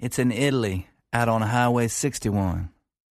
It's in Italy, out on Highway 61.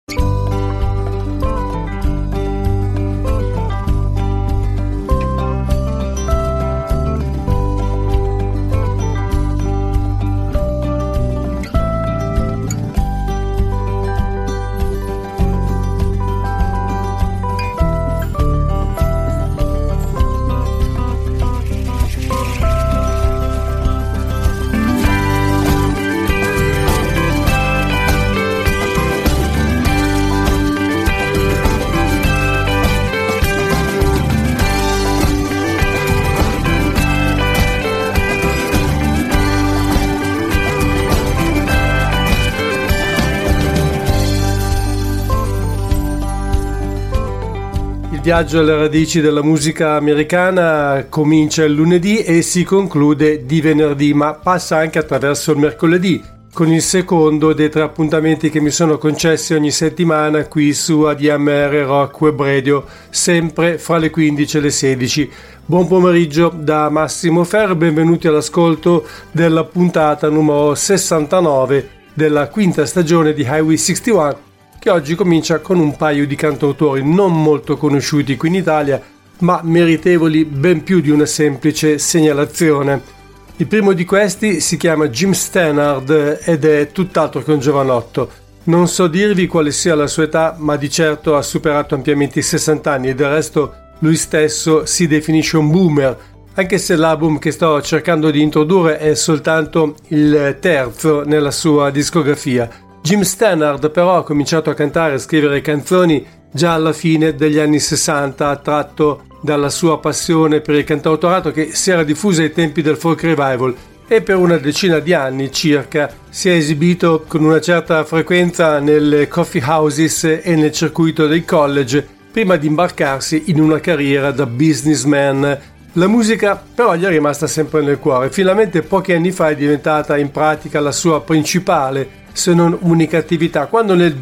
Il viaggio alle radici della musica americana comincia il lunedì e si conclude di venerdì, ma passa anche attraverso il mercoledì, con il secondo dei 3 appuntamenti che mi sono concessi ogni settimana qui su ADMR Rock Web Radio, sempre fra le 15 e le 16. Buon pomeriggio da Massimo Ferro, benvenuti all'ascolto della puntata numero 69 della quinta stagione di Highway 61, che oggi comincia con un paio di cantautori non molto conosciuti qui in Italia, ma meritevoli ben più di una semplice segnalazione. Il primo di questi si chiama Jim Stannard ed è tutt'altro che un giovanotto. Non so dirvi quale sia la sua età, ma di certo ha superato ampiamente i 60 anni e del resto lui stesso si definisce un boomer, anche se l'album che sto cercando di introdurre è soltanto il terzo nella sua discografia. Jim Stannard però ha cominciato a cantare e scrivere canzoni già alla fine degli anni 60, attratto dalla sua passione per il cantautorato che si era diffusa ai tempi del folk revival, e per una decina di anni circa si è esibito con una certa frequenza nelle coffee houses e nel circuito dei college prima di imbarcarsi in una carriera da businessman. La musica però gli è rimasta sempre nel cuore. Finalmente pochi anni fa è diventata in pratica la sua principale, se non unica attività, quando nel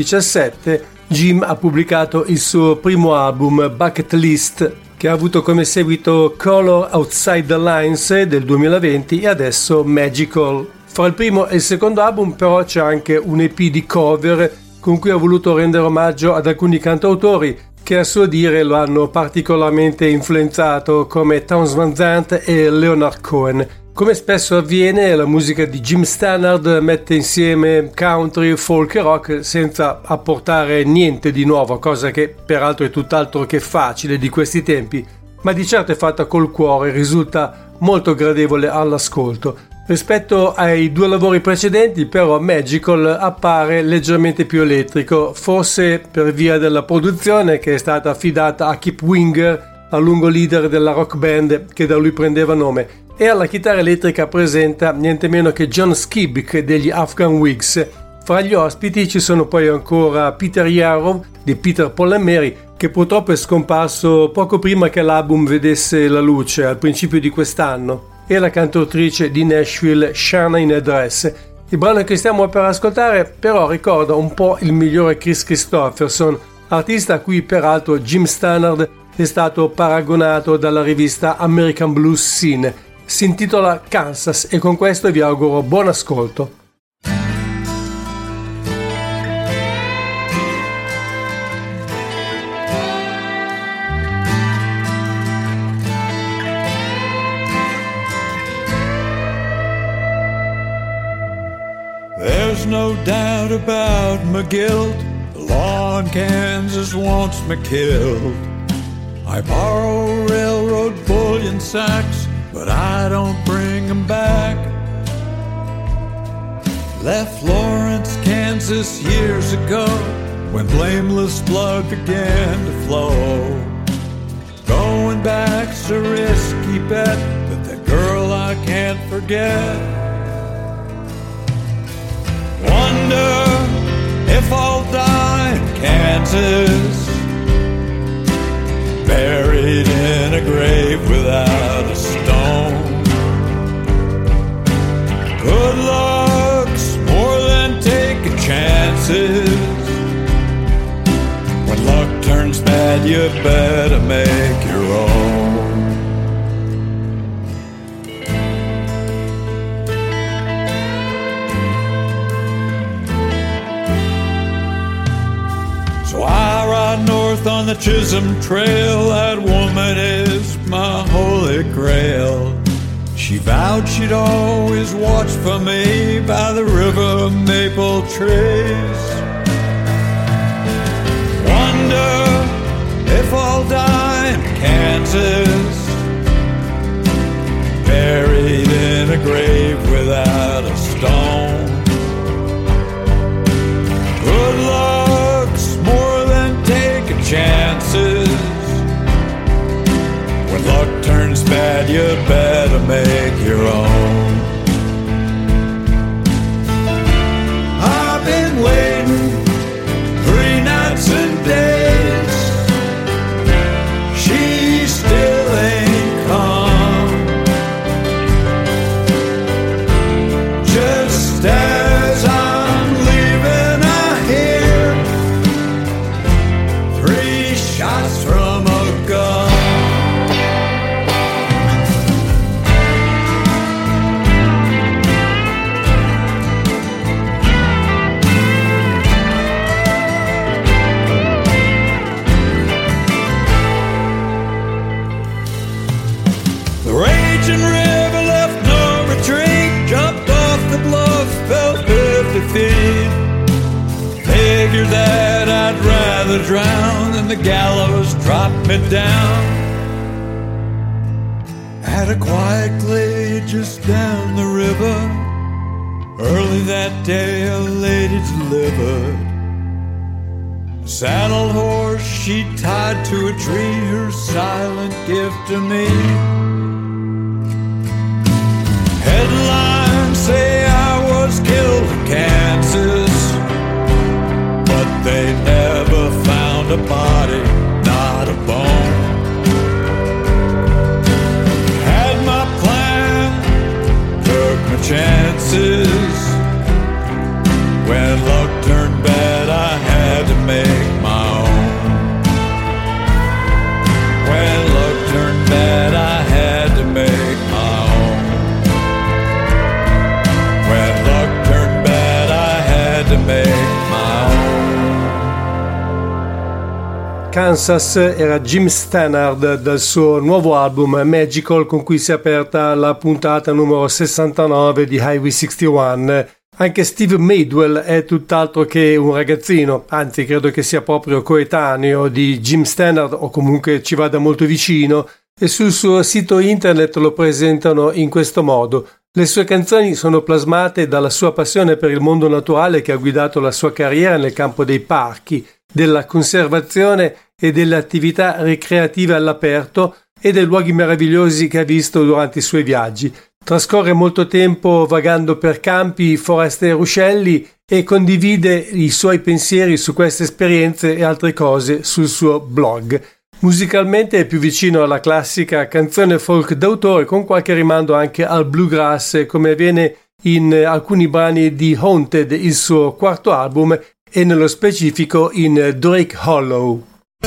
2017 Jim ha pubblicato il suo primo album Bucket List, che ha avuto come seguito Color Outside the Lines del 2020 e adesso Magical. Fra il primo e il secondo album però c'è anche un EP di cover con cui ha voluto rendere omaggio ad alcuni cantautori che a suo dire lo hanno particolarmente influenzato, come Townes Van Zandt e Leonard Cohen. Come spesso avviene, la musica di Jim Stannard mette insieme country, folk e rock senza apportare niente di nuovo, cosa che peraltro è tutt'altro che facile di questi tempi, ma di certo è fatta col cuore, risulta molto gradevole all'ascolto. Rispetto ai 2 lavori precedenti, però, Magical appare leggermente più elettrico, forse per via della produzione che è stata affidata a Kip Winger, a lungo leader della rock band che da lui prendeva nome, e alla chitarra elettrica presenta niente meno che John Skibbick degli Afghan Whigs. Fra gli ospiti ci sono poi ancora Peter Yarrow di Peter, Paul and Mary, che purtroppo è scomparso poco prima che l'album vedesse la luce, al principio di quest'anno, e la cantautrice di Nashville Shanna in a Dress. Il brano che stiamo per ascoltare però ricorda un po' il migliore Chris Christopherson, artista a cui peraltro Jim Stannard è stato paragonato dalla rivista American Blues Scene. Si intitola Kansas e con questo vi auguro buon ascolto. There's no doubt about my guilt. The law in Kansas wants me killed. I borrow railroad bullion sacks, but I don't bring them back. Left Lawrence, Kansas years ago, when blameless blood began to flow. Going back's a risky bet, but the girl I can't forget. Wonder if I'll die in Kansas, buried in a grave without a stone. Good luck's more than taking chances. When luck turns bad, you better make your own. north on the Chisholm Trail, that woman is my holy grail. She vowed she'd always watch for me by the river maple trees. Wonder if I'll die in Kansas, buried in a grave without a stone. Good luck's more than taking chances. When luck turns bad, you better make your own. I've been waiting 3 nights and days. She still ain't come. Just as I'm leaving, I hear 3 shots from a gun. The raging river left no retreat, jumped off the bluff, fell 50 feet. Figured that I'd rather drown than the gallows drop me down. At a quiet glade just down the river, early that day a lady delivered. Saddled horse she tied to a tree, her silent gift to me. Headlines say I was killed in Kansas, but they never found a body, not a bone. Had my plan, took my chances. When luck turned bad, I had to make my own. When luck turned bad, I had to make my own. When luck turned bad, I had to make my own. Kansas era Jim Stannard dal suo nuovo album Magical, con cui si è aperta la puntata numero 69 di Highway 61. Anche Steve Madwell è tutt'altro che un ragazzino, anzi credo che sia proprio coetaneo di Jim Stannard, o comunque ci vada molto vicino, e sul suo sito internet lo presentano in questo modo. Le sue canzoni sono plasmate dalla sua passione per il mondo naturale che ha guidato la sua carriera nel campo dei parchi, della conservazione e delle attività ricreative all'aperto e dei luoghi meravigliosi che ha visto durante i suoi viaggi. Trascorre molto tempo vagando per campi, foreste e ruscelli e condivide i suoi pensieri su queste esperienze e altre cose sul suo blog. Musicalmente è più vicino alla classica canzone folk d'autore, con qualche rimando anche al bluegrass, come avviene in alcuni brani di Haunted, il suo quarto album, e nello specifico in Drake Hollow.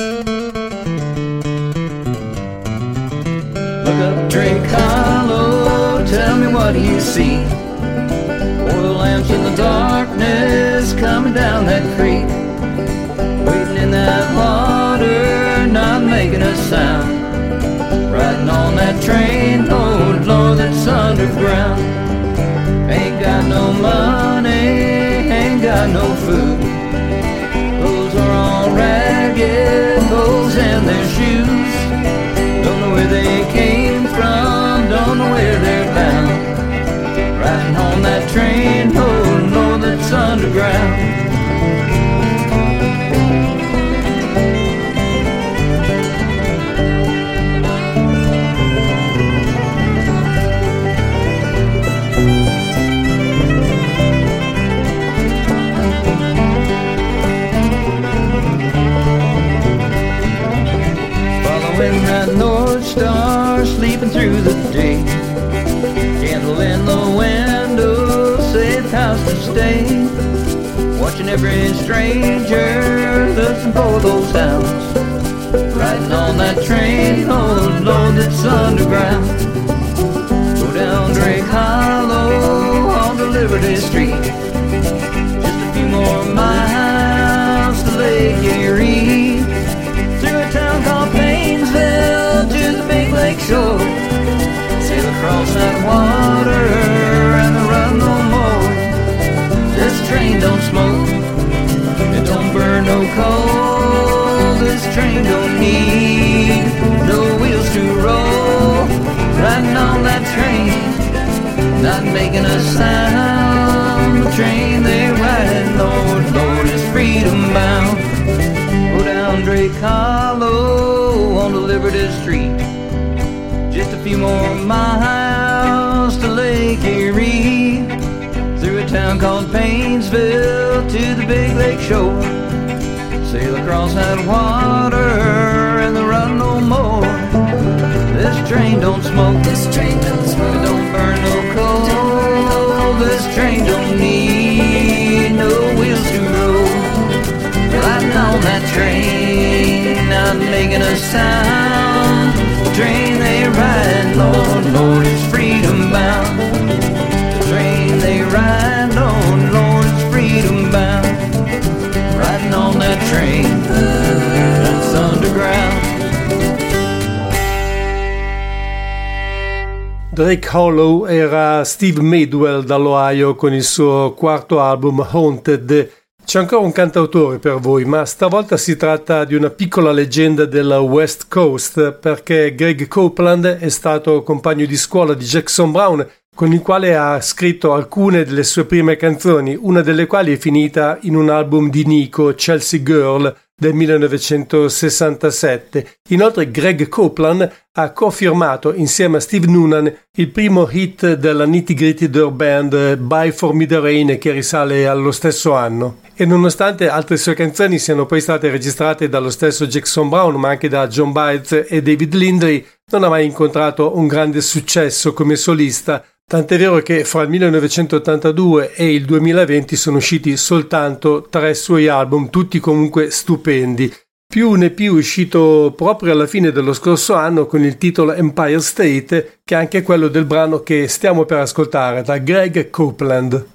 Look up Drake Hollow, tell me what you see. Oil lamps in the darkness coming down that creek, waiting in that water, not making a sound. Riding on that train, oh Lord, that's underground. Ain't got no money, ain't got no food. Clothes are all ragged, holes in their shoes. Don't know where they came from, don't know where they're bound. Riding on that train, oh Lord, that's underground. Following that North Star, sleeping through the day. Candle in the window, safe house to stay. Watching every stranger, looking for those sounds. Riding on that train, oh Lord, that's underground. Go down Drake Hollow on to Liberty Street. Just a few more miles to Lake Erie. from Painesville to the Big Lake Shore. Sail across that water and the run no more. This train don't smoke, this train don't smoke, it don't burn no coal. This train don't need no wheels to roll. Riding on that train, not making a sound. The train they ride, Lord, Lord, it's freedom bound. The train they ride, Lord, Lord, it's freedom bound. Riding on that train, that's underground. Drake Hollow era Steve Madwell dall'Ohio con il suo quarto album Haunted. C'è ancora un cantautore per voi, ma stavolta si tratta di una piccola leggenda della West Coast, perché Greg Copeland è stato compagno di scuola di Jackson Browne, con il quale ha scritto alcune delle sue prime canzoni, una delle quali è finita in un album di Nico, Chelsea Girl, del 1967. Inoltre Greg Copeland ha cofirmato insieme a Steve Noonan il primo hit della Nitty Gritty Dirt Band, Buy For Me The Rain, che risale allo stesso anno. E nonostante altre sue canzoni siano poi state registrate dallo stesso Jackson Browne, ma anche da John Baez e David Lindley, non ha mai incontrato un grande successo come solista, tant'è vero che fra il 1982 e il 2020 sono usciti soltanto 3 suoi album, tutti comunque stupendi. Più un EP uscito proprio alla fine dello scorso anno con il titolo Empire State, che è anche quello del brano che stiamo per ascoltare da Greg Copeland.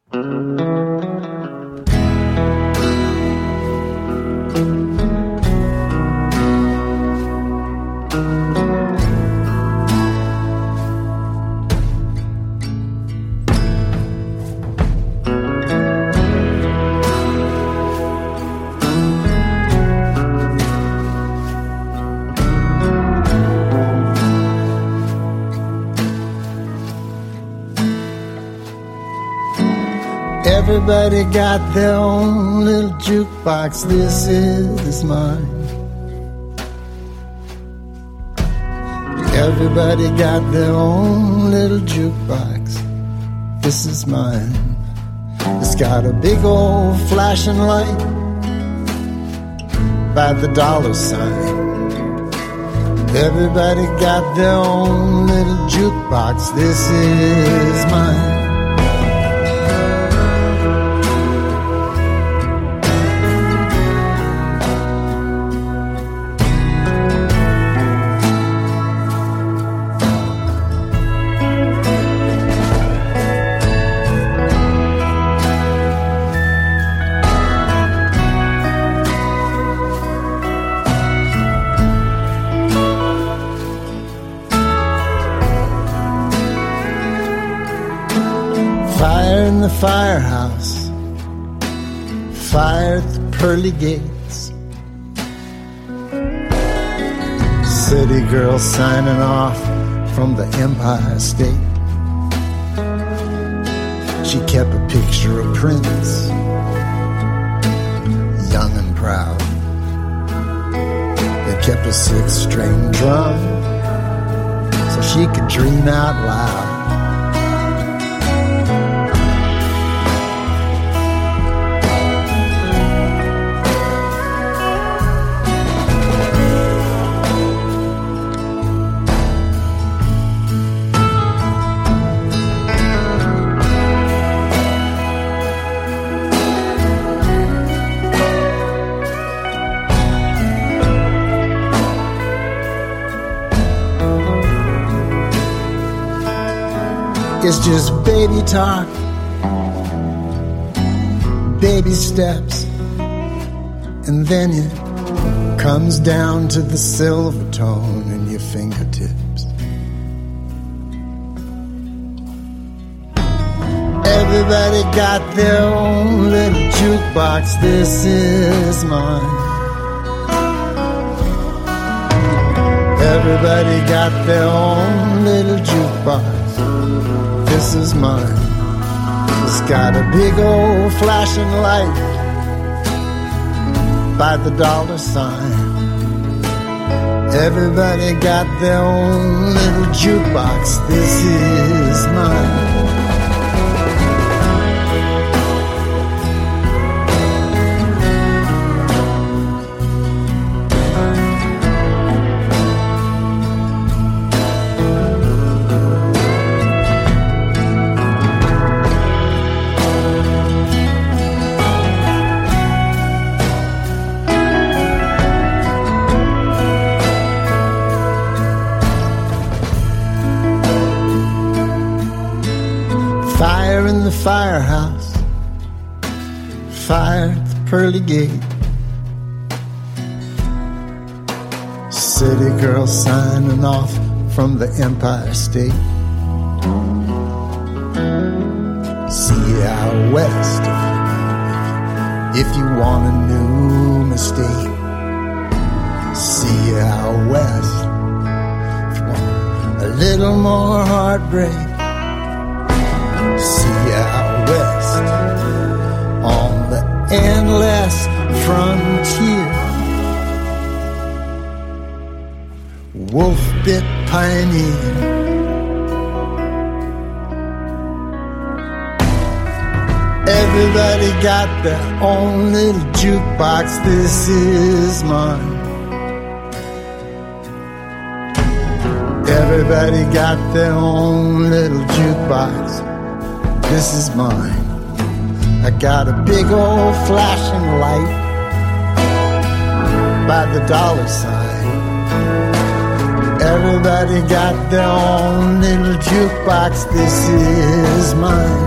Everybody got their own little jukebox, this is mine. Everybody got their own little jukebox, this is mine. It's got a big old flashing light by the dollar sign. Everybody got their own little jukebox, this is mine. The firehouse, fire at the pearly gates, city girl signing off from the Empire State. She kept a picture of Prince, young and proud. They kept a 6-string drum so she could dream out loud. It's just baby talk, baby steps, and then it comes down to the silver tone in your fingertips. Everybody got their own little jukebox, this is mine. Everybody got their own little jukebox, this is mine. It's got a big old flashing light by the dollar sign. Everybody got their own little jukebox, this is mine. firehouse, fire at the pearly gate. City girl signing off from the Empire State. See you out west if you want a new mistake. See you out west if you want a little more heartbreak. See you out west on the endless frontier. Wolf-bit pioneer. Everybody got their own little jukebox. This is mine. Everybody got their own little jukebox. This is mine. I got a big old flashing light by the dollar sign. Everybody got their own little jukebox. This is mine.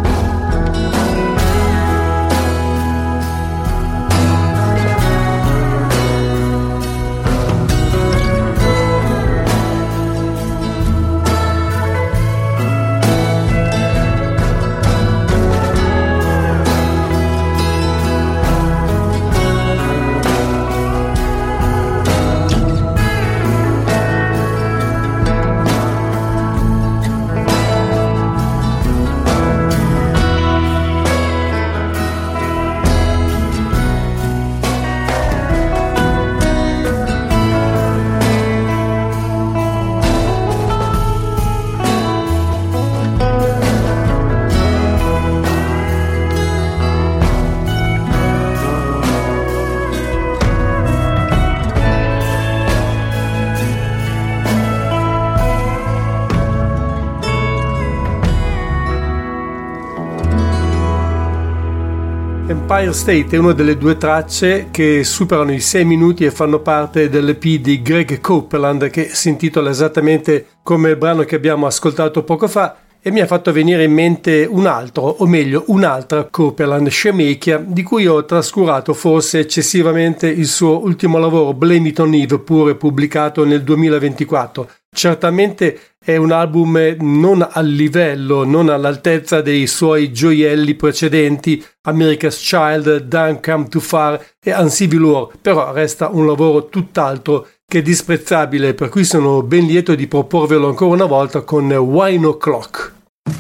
Empire State è una delle due tracce che superano i 6 minuti e fanno parte dell'EP di Greg Copeland, che si intitola esattamente come il brano che abbiamo ascoltato poco fa, e mi ha fatto venire in mente un altro, o meglio un'altra Copeland, Shemekia, di cui ho trascurato forse eccessivamente il suo ultimo lavoro, Blame It on Eve, pure pubblicato nel 2024. Certamente è un album non al livello, non all'altezza dei suoi gioielli precedenti, America's Child, Don't Come Too Far e Uncivil War, però resta un lavoro tutt'altro che disprezzabile, per cui sono ben lieto di proporvelo ancora una volta con Wine O'Clock.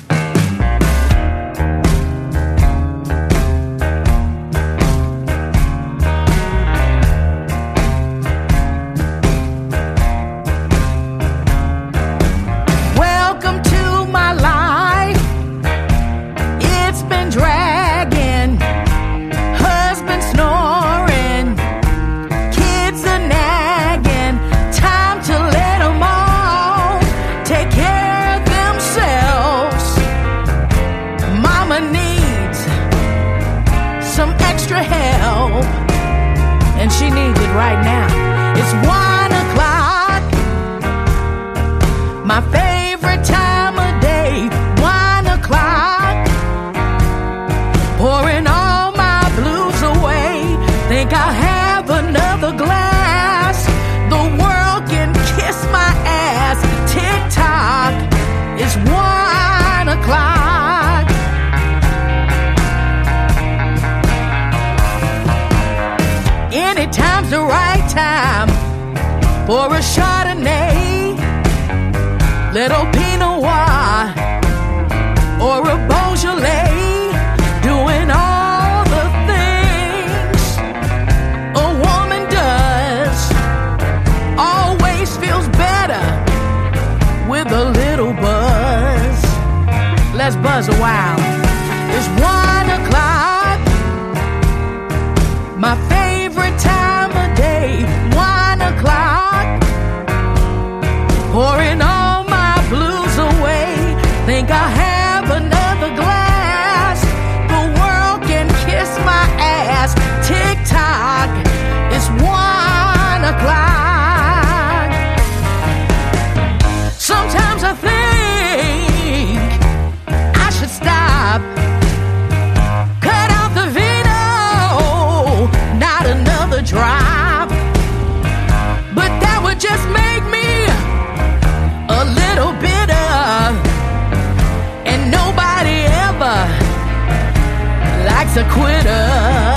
Right now, it's 1 o'clock, my favorite time of day. 1 o'clock, pouring all my blues away. Think I'll have another glass. The world can kiss my ass. Tick-tock, it's 1 o'clock. Anytime's the right time for a Chardonnay, little Pinot Noir, or a Beaujolais, doing all the things a woman does. Always feels better with a little buzz. Let's buzz a while. It's 1 o'clock, my favorite time of day. 1 o'clock, pouring all my blues likes a quitter.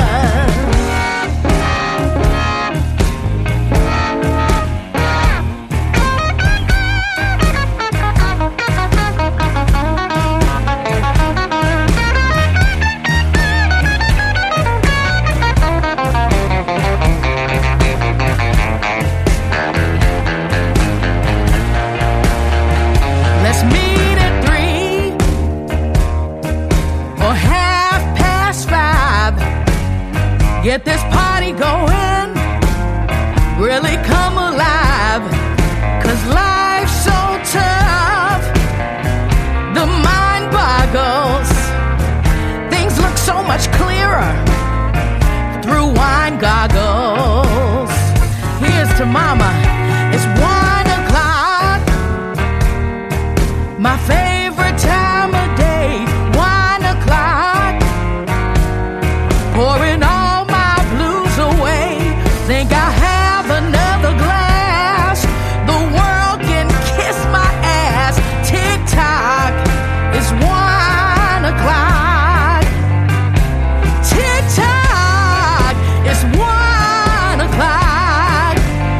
Get this party going, really come alive, 'cause life's so tough, the mind boggles, things look so much clearer through wine goggles. Here's to mama, it's 1 o'clock, my favorite time of day, 1 o'clock, pouring on. Think I have another glass, the world can kiss my ass. Tick-tock, it's 1 o'clock. Tick-tock, it's 1 o'clock.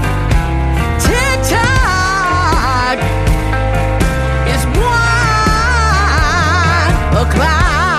Tick-tock, it's 1 o'clock.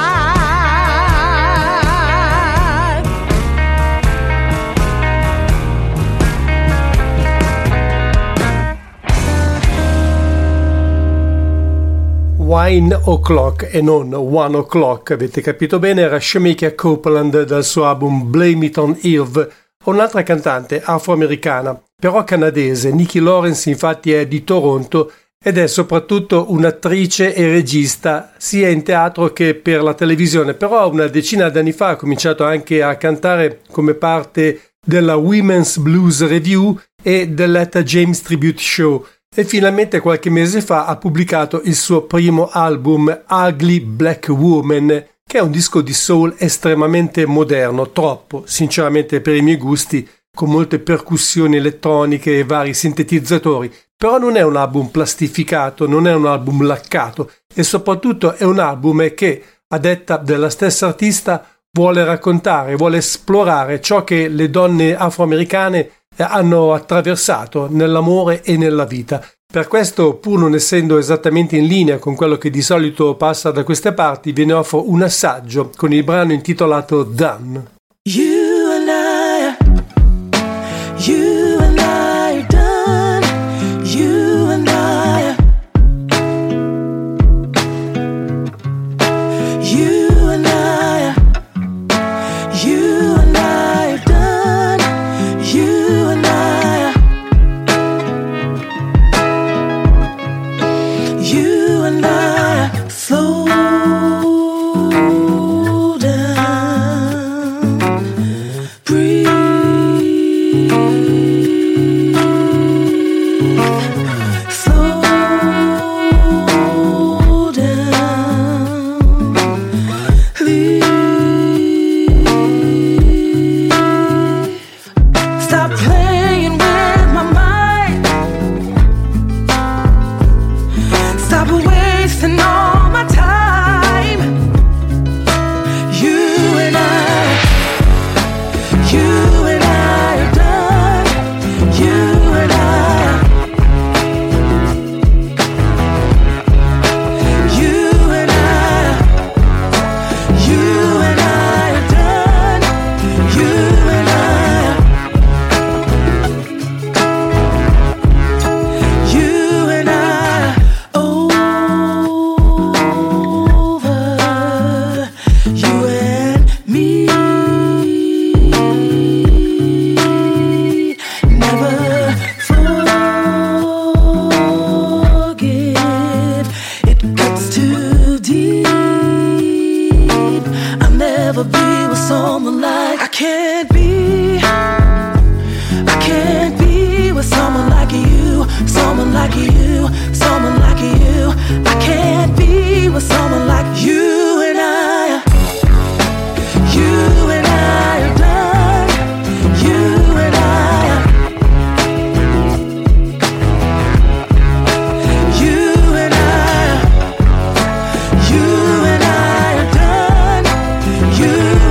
Wine O'Clock e non 1 O'Clock, avete capito bene, era Shemekia Copeland dal suo album Blame It on Irv, un'altra cantante afroamericana, però canadese. Nikki Lawrence infatti è di Toronto ed è soprattutto un'attrice e regista sia in teatro che per la televisione, però una decina d'anni fa ha cominciato anche a cantare come parte della Women's Blues Review e dell'Etta James Tribute Show. E finalmente qualche mese fa ha pubblicato il suo primo album Ugly Black Woman, che è un disco di soul estremamente moderno, troppo, sinceramente per i miei gusti, con molte percussioni elettroniche e vari sintetizzatori, però non è un album plastificato, non è un album laccato e soprattutto è un album che, a detta della stessa artista, vuole raccontare, vuole esplorare ciò che le donne afroamericane hanno attraversato nell'amore e nella vita. Per questo, pur non essendo esattamente in linea con quello che di solito passa da queste parti, ve ne offro un assaggio con il brano intitolato Done. You and I are done. You and I. You and I. You and I are done. You and I. You and I. Slow down. Breathe. Slow down. Leave. Stop playing with my mind. Stop wasting all my time. You and I are done. You and I. You and I are done. You and I. You and I over. You and me. Never forget. It cuts too deep. I'll never be with someone like I can't be with someone like you, someone like you, someone like you. I can't be with someone like you and I. You and I are done. You and I. You and I. You and I are done. You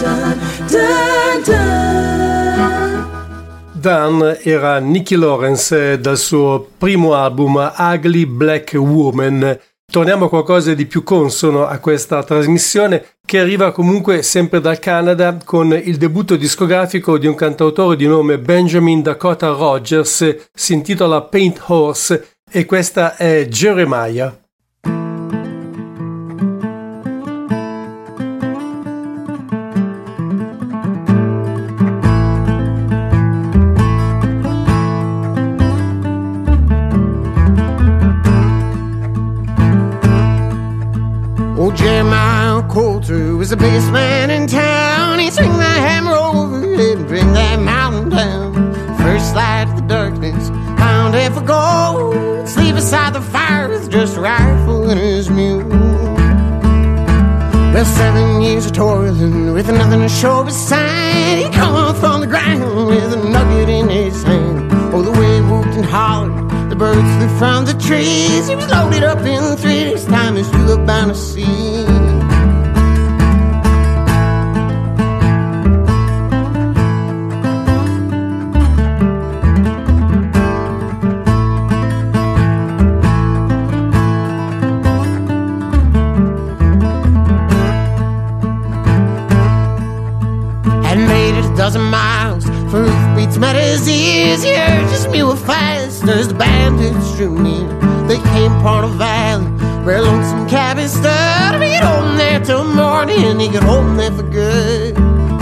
Dan era Nikki Lawrence dal suo primo album Ugly Black Woman. Torniamo a qualcosa di più consono a questa trasmissione, che arriva comunque sempre dal Canada con il debutto discografico di un cantautore di nome Benjamin Dakota Rogers. Si intitola Paint Horse e questa è Jeremiah. Old Jeremiah Coulter was the biggest man in town. He'd swing that hammer over it and bring that mountain down. First light of the darkness, pound it for gold. Sleep beside the fire with just a rifle and his mule. Well, 7 years of toiling with nothing to show beside. He come up from the ground with a nugget in his hand. Oh, the way he whooped and hollered, the birds flew from the trees. He was loaded up in 3 days' time as you look bound to see. Hadn't made it a dozen miles, for hoofbeats met his ears. He urged his mule faster as the bandits drew near. They came upon a valley where a lonesome cabin stood. If he could hold him there till morning, he could hold him there for good.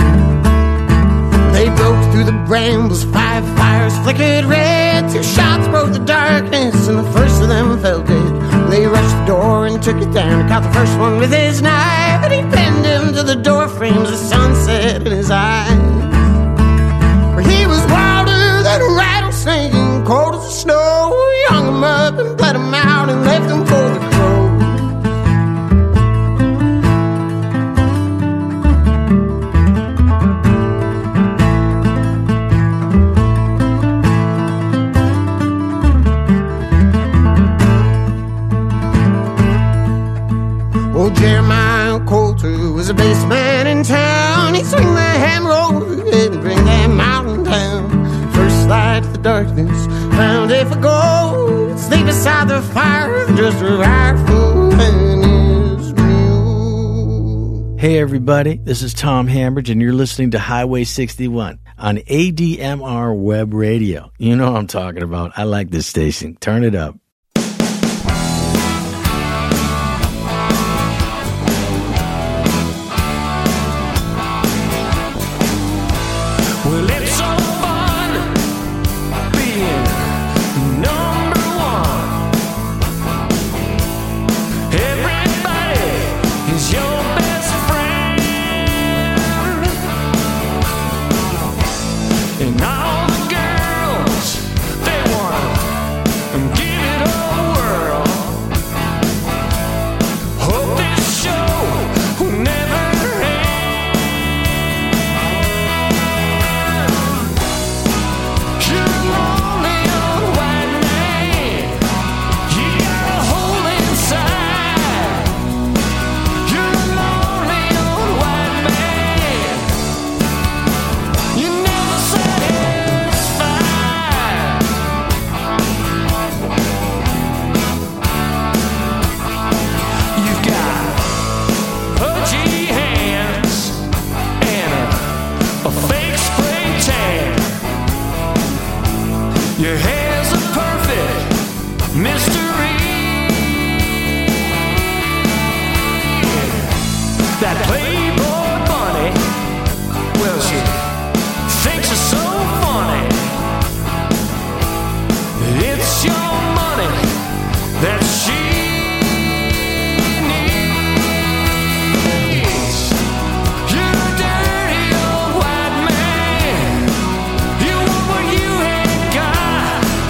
They broke through the brambles, 5 fires flickered red. 2 shots broke the darkness, and the first of them fell dead. They rushed the door and took it down. Caught the first one with his knife, and he pinned him to the door frames, the sunset in his eyes. For he was wilder than a rattlesnake and cold as the snow. He hung him up and bled him out and left him for the crow. Old Jeremiah Coulter was the biggest man in town. He'd swing the hammer over it and bring that mountain down. First light of the darkness, found it for gold. Sleep beside the fire with just a rifle and his mule. Hey everybody, this is Tom Hambridge and you're listening to Highway 61 on ADMR Web Radio. You know what I'm talking about. I like this station. Turn it up. Well, it's so fun being number one. Everybody is your best friend, and all the girls, they wanna give it a whirl. Hope this show will never end. Your hair's a perfect mystery. That Playboy bunny, well, she thinks it's so funny. It's your money that she needs. You're a dirty old white man. You want what you ain't got.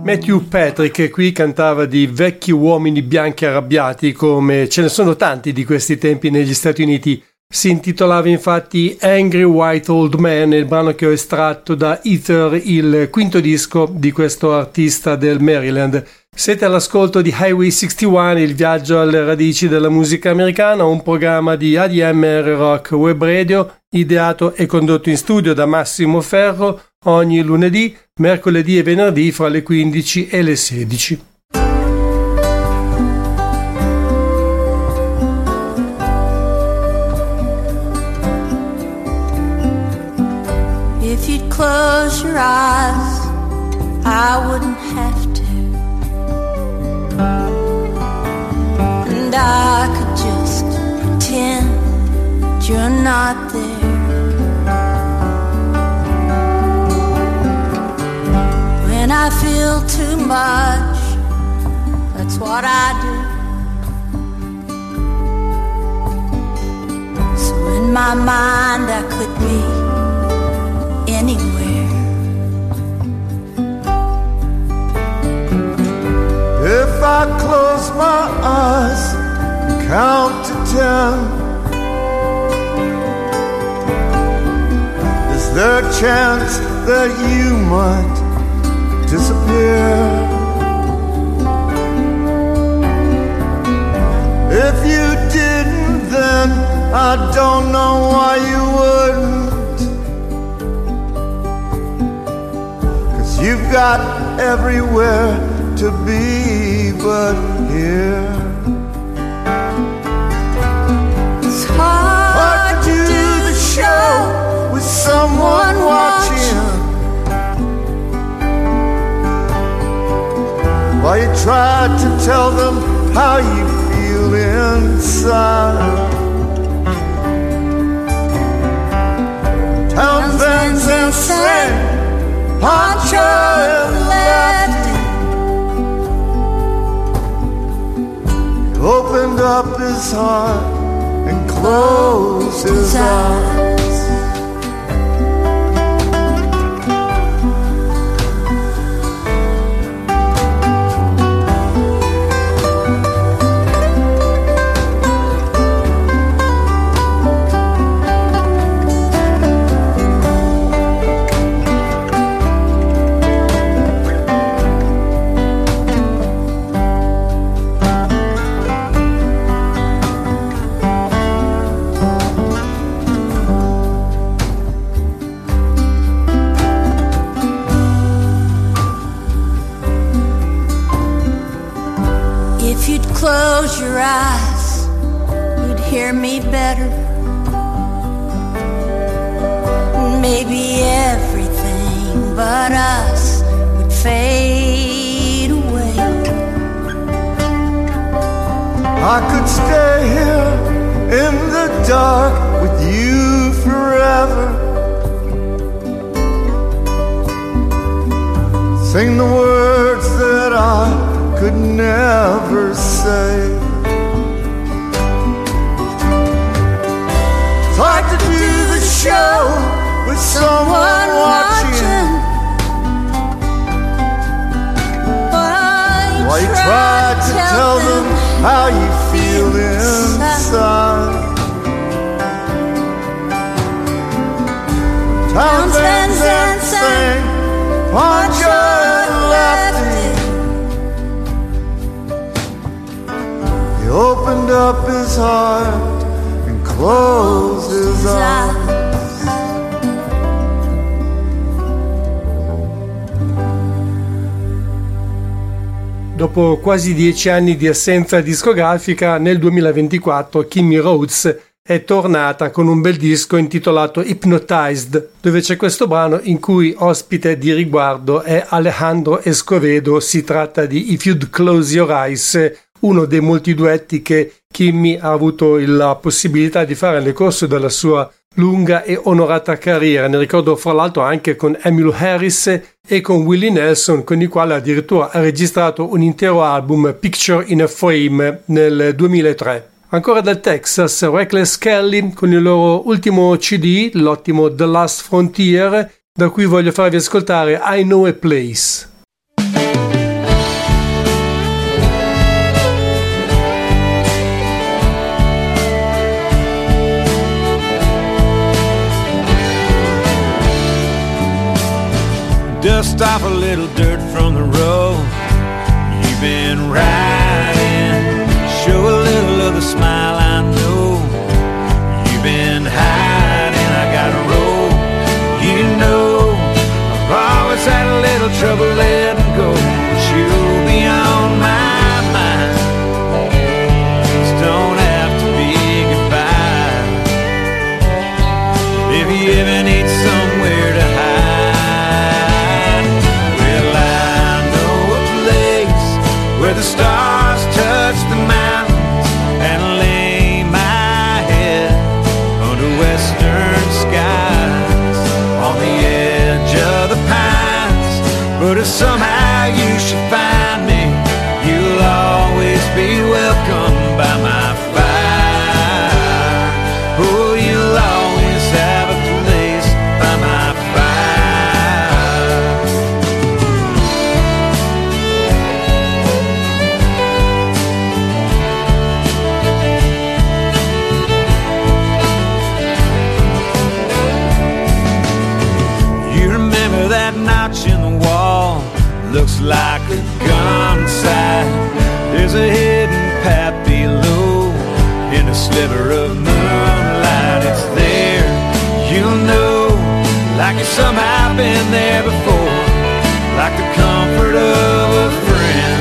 Matthew Patrick qui cantava di vecchi uomini bianchi arrabbiati, come ce ne sono tanti di questi tempi negli Stati Uniti. Si intitolava infatti Angry White Old Man, il brano che ho estratto da Ether, il quinto disco di questo artista del Maryland. Siete all'ascolto di Highway 61, il viaggio alle radici della musica americana, un programma di ADMR Rock Web Radio, ideato e condotto in studio da Massimo Ferro ogni lunedì, mercoledì e venerdì fra le 15 e le 16. If you'd close your eyes, I wouldn't have to. And I could just pretend you're not there. When I feel too much, that's what I do. So in my mind I could be anywhere. If I close my eyes and count to 10, is there a chance that you might disappear? If you didn't, then I don't know why you wouldn't. 'Cause you've got everywhere to be but here. It's hard to do the show with someone watching, while you try to tell them how you feel inside. Townsend's insane, Pancho and Lefty. He opened up his heart and closed his eyes. Close your eyes, you'd hear me better. Maybe everything but us would fade away. I could stay here in the dark with you forever. Sing the words that I could never say. It's hard to do the show with someone watching, while you try to tell them how you feel inside. Townsend's insane, Pancho and Lefty. He opened up his heart and closed his eyes. Dopo quasi 10 anni di assenza discografica, nel 2024 Kimmy Rhodes è tornata con un bel disco intitolato Hypnotized, dove c'è questo brano in cui ospite di riguardo è Alejandro Escovedo. Si tratta di If You'd Close Your Eyes, uno dei molti duetti che Kimmy ha avuto la possibilità di fare nel corso della sua lunga e onorata carriera. Ne ricordo fra l'altro anche con Emmylou Harris e con Willie Nelson, con i quali addirittura ha registrato un intero album, Picture in a Frame, nel 2003. Ancora dal Texas, Reckless Kelly con il loro ultimo CD, l'ottimo The Last Frontier, da cui voglio farvi ascoltare I Know a Place. Dust off a little dirt from the road you've been riding. Show a little of the smile I know you've been hiding. I got a road, you know I've always had a little trouble letting go, but you'll be on my mind. This don't have to be goodbye. If you ever need somewhere to hide, well, I know a place where the stars touch the mountains and lay my head under western skies on the edge of the pines. But if somehow you should find me, you'll always be welcome by my fire. Oh, you'll always have a place by my fire. You remember that notch in the wall? Looks like a gun sight. There's a hidden path below in a sliver of moonlight. It's there, you'll know, like you've somehow been there before, like the comfort of a friend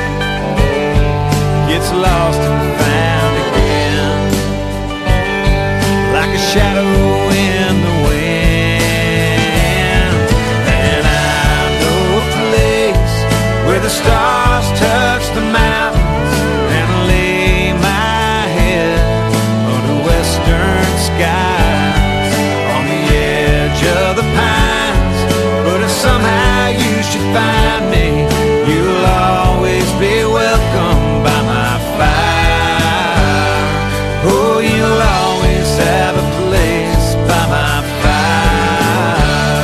gets lost and found again, like a shadow in the wind. And I know a place where the stars touch the mountains and lay my head under western skies on the edge of the pines. But if somehow you should find me, you'll always be welcome by my fire. Oh, you'll always have a place by my fire.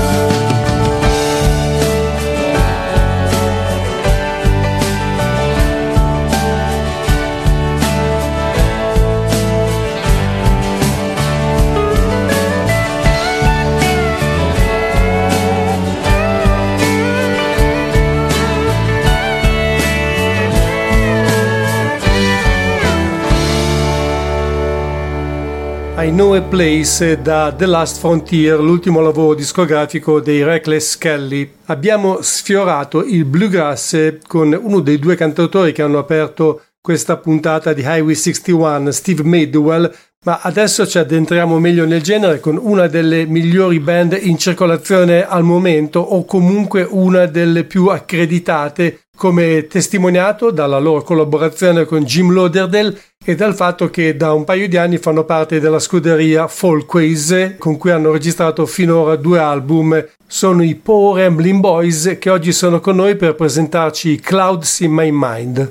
I Know a Place da The Last Frontier, l'ultimo lavoro discografico dei Reckless Kelly. Abbiamo sfiorato il bluegrass con uno dei due cantautori che hanno aperto questa puntata di Highway 61, Steve Madwell, ma adesso ci addentriamo meglio nel genere con una delle migliori band in circolazione al momento, o comunque una delle più accreditate, come testimoniato dalla loro collaborazione con Jim Lauderdale e dal fatto che da un paio di anni fanno parte della scuderia Folkways, con cui hanno registrato finora 2 album. Sono i Paw Ramblin' Boys, che oggi sono con noi per presentarci Clouds in My Mind.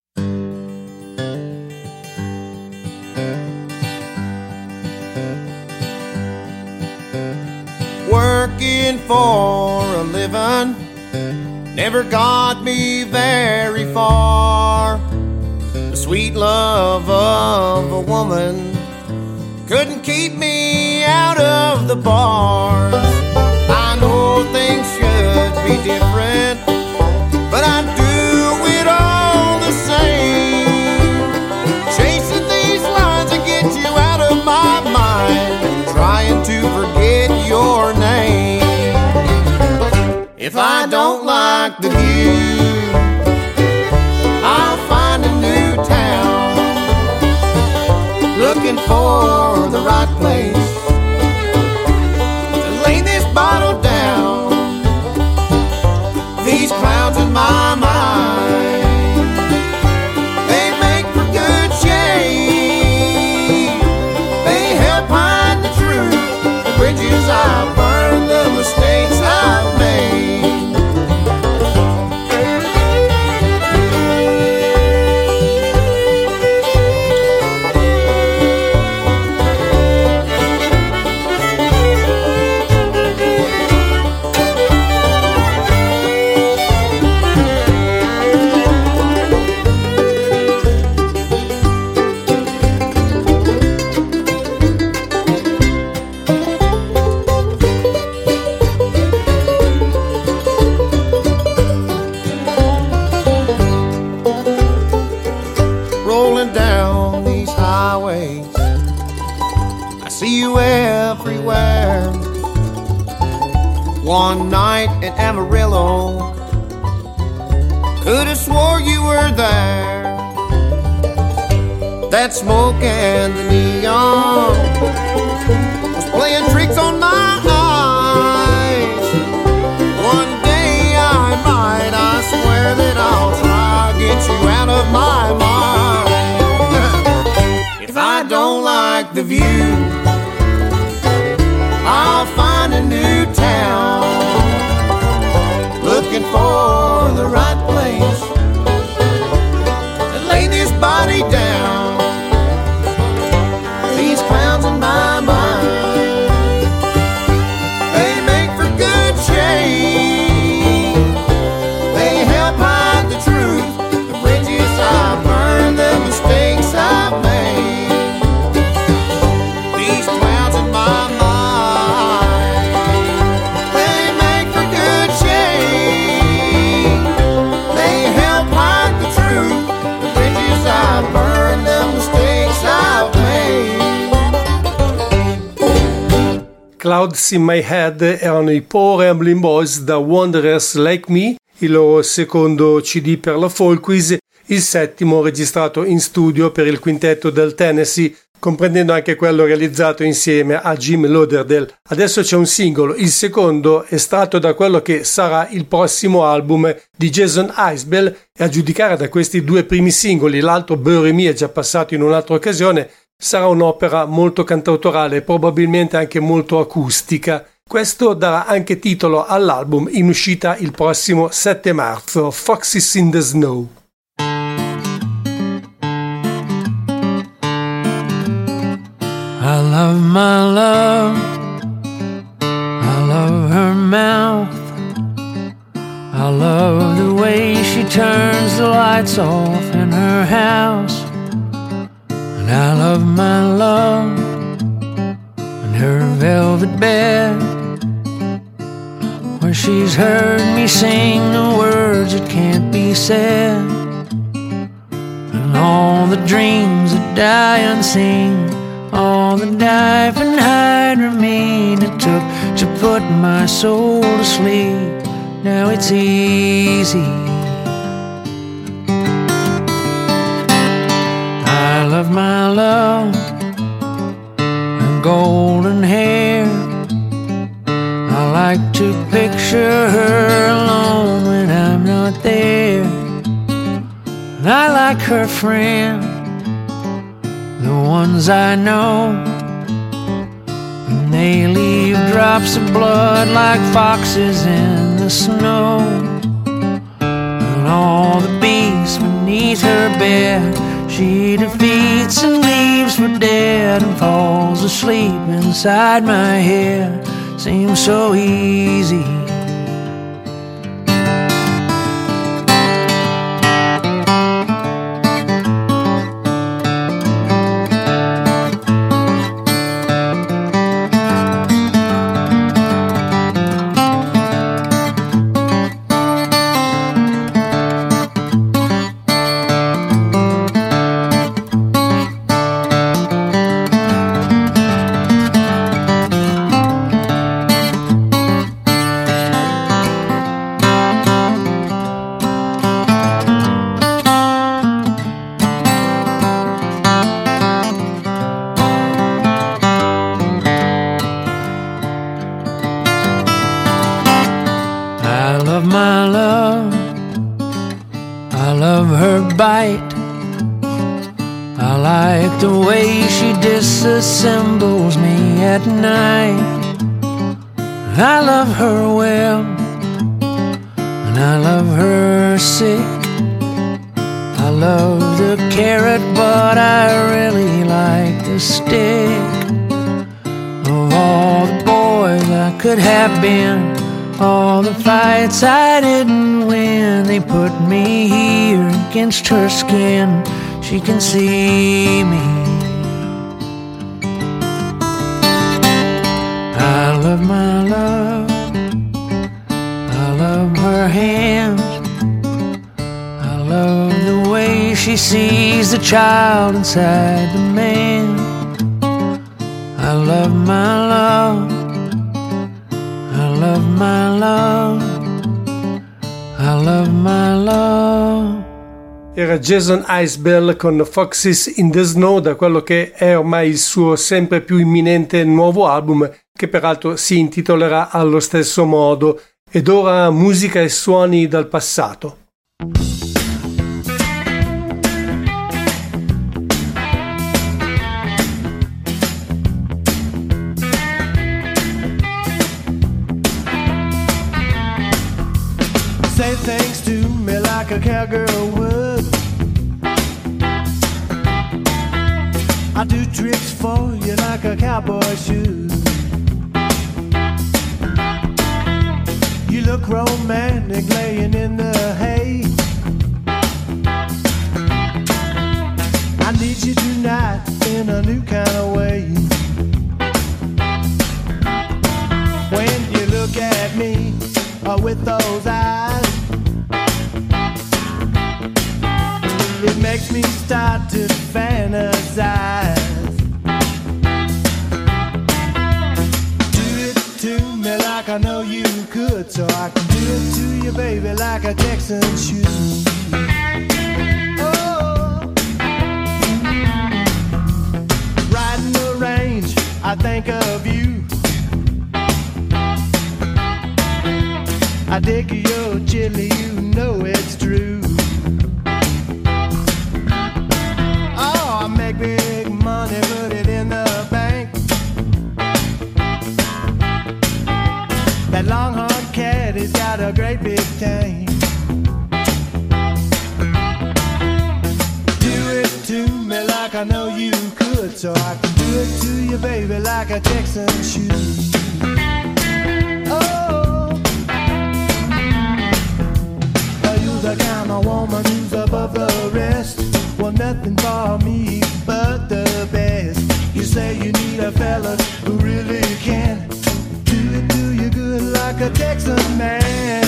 Working for a living never got me very far. The sweet love of a woman couldn't keep me out of the bars. I know things should be different, but I do it all the same. Chasing these lines that get you out of my mind, trying to forget your name. If I don't like the view, I'll find a new town, looking for the right place to lay this bottle down. These clouds in my mind, they make for good shade. They help hide the truth, the bridges I've burned, the mistakes I've made. everywhere. One night in Amarillo, could have swore you were there. That smoke and the neon was playing tricks on my eyes. One day I might, I swear that I'll try to get you out of my mind. If I don't like the view, I'll find a new town, looking for the right place to lay this body down. These clowns in my mind, they make for good shade. They help hide the truth, the bridges I burned, the mistakes I've made. These clowns in my mind, they make for good shade. They help hide the truth, the bridges I burned, the mistakes I've made. Clouds in My Head erano i Paul Ramblin' Boys da Wanderers Like Me, il loro secondo CD per la Folkways, il settimo registrato in studio per il quintetto del Tennessee, comprendendo anche quello realizzato insieme a Jim Lauderdale. Adesso c'è un singolo, il secondo estratto da quello che sarà il prossimo album di Jason Isbell, e a giudicare da questi due primi singoli, l'altro Bury Me è già passato in un'altra occasione, sarà un'opera molto cantautorale e probabilmente anche molto acustica. Questo darà anche titolo all'album in uscita il prossimo 7 marzo, Foxes in the Snow. I love my love, I love her mouth, I love the way she turns the lights off in her house. And I love my love and her velvet bed, where she's heard me sing the words that can't be said, and all the dreams that die unseen, all the dive and hide remain it took to put my soul to sleep. Now it's easy. I love my love, her golden hair. I like to picture her alone when I'm not there. And I like her friends, the ones I know, and they leave drops of blood like foxes in the snow. And all the beasts beneath her bed she defeats and leaves for dead, and falls asleep inside my head. Seems so easy. Disassembles me at night. I love her well, and I love her sick. I love the carrot, but I really like the stick. Of all the boys I could have been, all the fights I didn't win, they put me here against her skin. She can see me. I love my love, I love her hands, I love the way she sees the child inside the man. I love love my love. I love my love. I love my love. Era Jason Isbell con Foxes in the Snow, da quello che è ormai il suo sempre più imminente nuovo album, che peraltro si intitolerà allo stesso modo. Ed ora musica e suoni dal passato. Say things to me like a cowgirl would. I do tricks for you like a cowboy should. You look romantic laying in the hay. I need you tonight in a new kind of way. When you look at me with those eyes, it makes me start to fantasize. Do it to me like I know you could, so I can do it to you, baby, like a Texan should. Oh, riding the range, I think of you. I dig your chili, you know it's true. Oh, I make big money, put it in the bank. That longhorn cat has got a great big tank. Do it to me like I know you could, so I can do it to you, baby, like a Texan should. The kind of woman who's above the rest. Well, nothing for me but the best. You say you need a fella who really can do it to you good like a Texan man.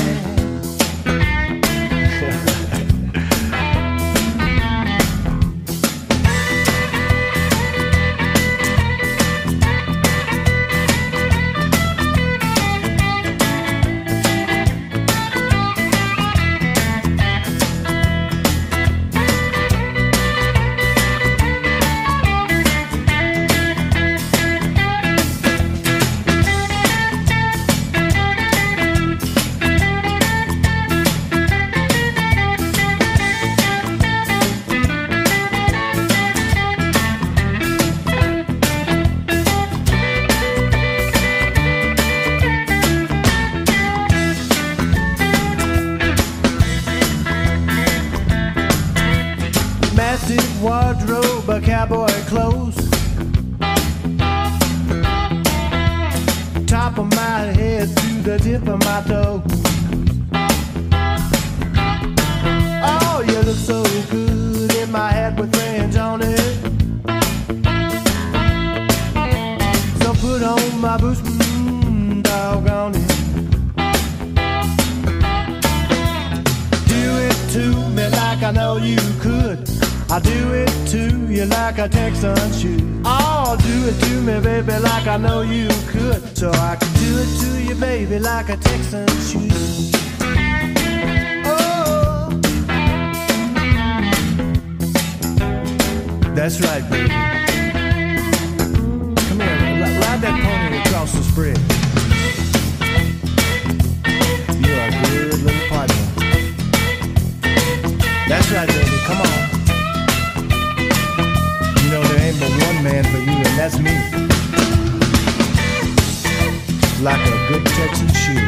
Wardrobe of cowboy clothes, top of my head to the tip of my toe. Oh, you look so good in my hat with fringe on it. So put on my boots, doggone it. Do it to me like I know you could. I'll do it to you like a Texan should. Oh, do it to me, baby, like I know you could. So I can do it to you, baby, like a Texan should. Oh, that's right, baby. Come here, ride that pony across the spread. You're a good little partner. That's right, baby, come on. You know there ain't but one man for you, and that's me. Like a good Texan shoe.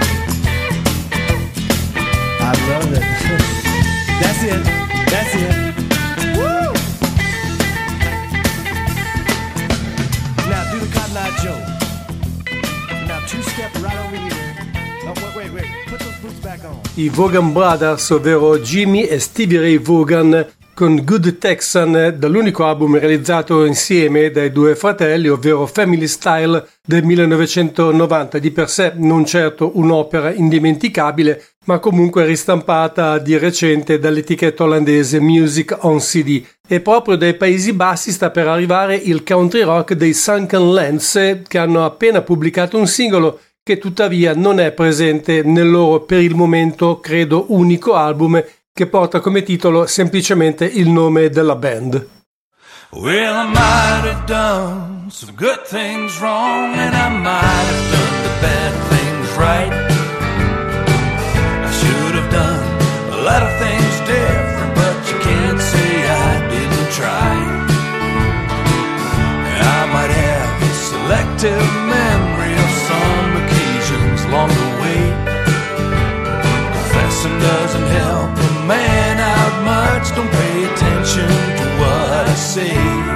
I love it. That's it. That's it. Woo! Now do the Cotton Eye Joe. Now two-step right over here. Oh, wait. Put those boots back on. I Vaughan Brothers, ovvero Jimmy e Stevie Ray Vaughan, con Good Texan dall'unico album realizzato insieme dai due fratelli, ovvero Family Style del 1990, di per sé non certo un'opera indimenticabile, ma comunque ristampata di recente dall'etichetta olandese Music on CD. E proprio dai Paesi Bassi sta per arrivare il country rock dei Sunken Lands, che hanno appena pubblicato un singolo che tuttavia non è presente nel loro, per il momento, credo unico album, che porta come titolo semplicemente il nome della band. Well, I might have done some good things wrong, and I might have done the bad things right. I should have done a lot of things different, but you can't say I didn't try. I might have a selective memory of some occasions along the way. Confessing doesn't help a man out much. Don't pay attention to what I say.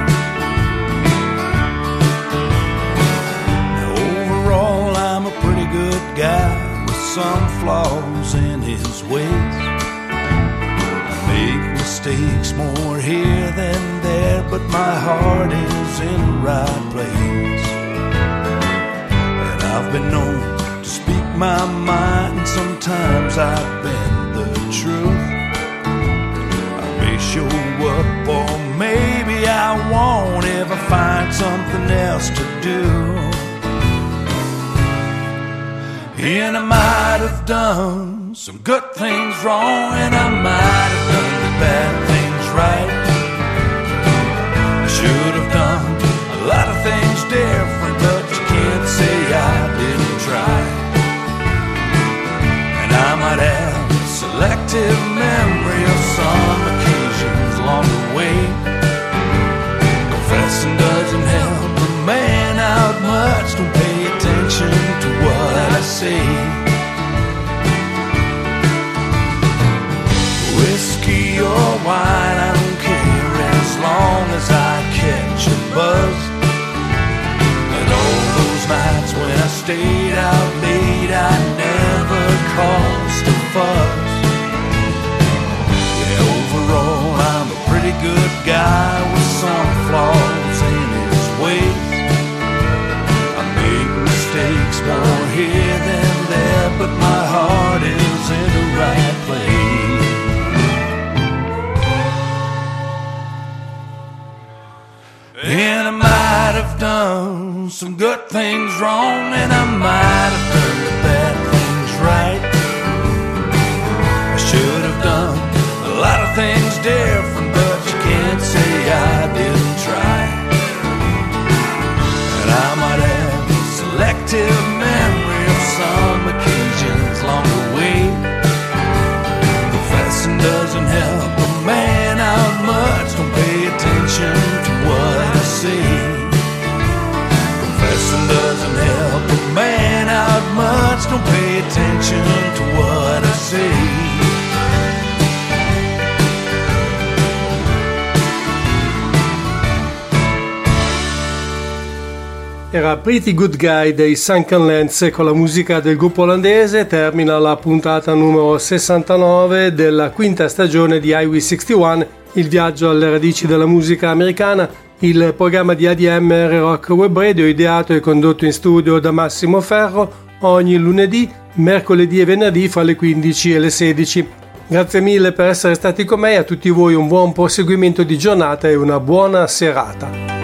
Now, overall, I'm a pretty good guy with some flaws in his ways. I make mistakes more here than there, but my heart is in the right place. And I've been known to speak my mind, and sometimes I've been the truth. I may show up, or maybe I won't ever find something else to do. And I might have done some good things wrong, and I might have done the bad things right. I should have done a lot of things different, but you can't say I didn't try. And I might have a selective memory of some occasions along the way. Confessing doesn't help a man out much. Don't pay attention to what I say. Whiskey or wine, I don't care as long as I catch a buzz. And all those nights when I stayed out late, I never caused a fuss. Yeah, overall, I'm a pretty good guy with some flaws in his ways. I make mistakes more here than there, but my heart is in the right place. And I might have done some good things wrong, and I might have done the bad things right. I should have done a lot of things different, but you can't say I didn't try. And I might have a selective memory of some occasions along the way. Confessing doesn't help a man out much. Don't pay attention to what I say. Confessing doesn't help a man out much. Don't pay attention to what I say. Era Pretty Good Guy dei Sunken Lands. Con la musica del gruppo olandese termina la puntata numero 69 della quinta stagione di Highway 61, il viaggio alle radici della musica americana, il programma di ADMR Rock Web Radio ideato e condotto in studio da Massimo Ferro ogni lunedì, mercoledì e venerdì fra le 15 e le 16. Grazie mille per essere stati con me, a tutti voi un buon proseguimento di giornata e una buona serata.